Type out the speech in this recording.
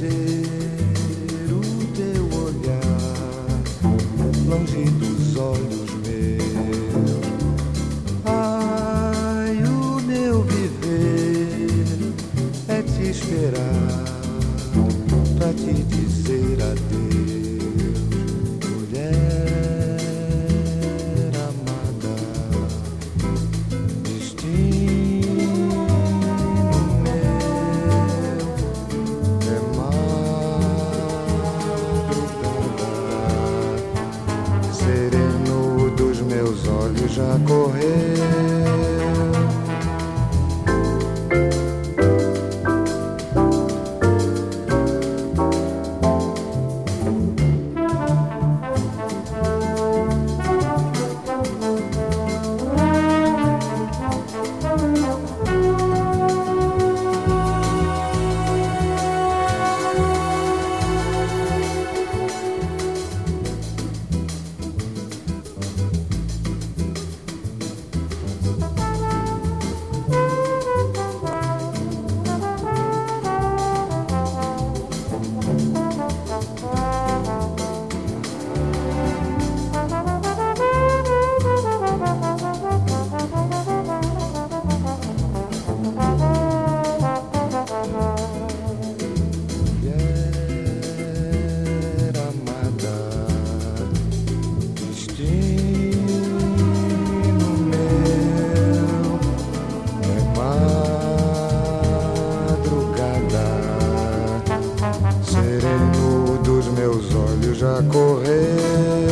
esquecer o teu olhar longe dos olhos meus. Ai, o meu viver é te esperar pra te dizer adeus, mulher amada. Destino meu é madrugada, sereno dos meus olhos já correu. Sereno dos meus olhos já correu.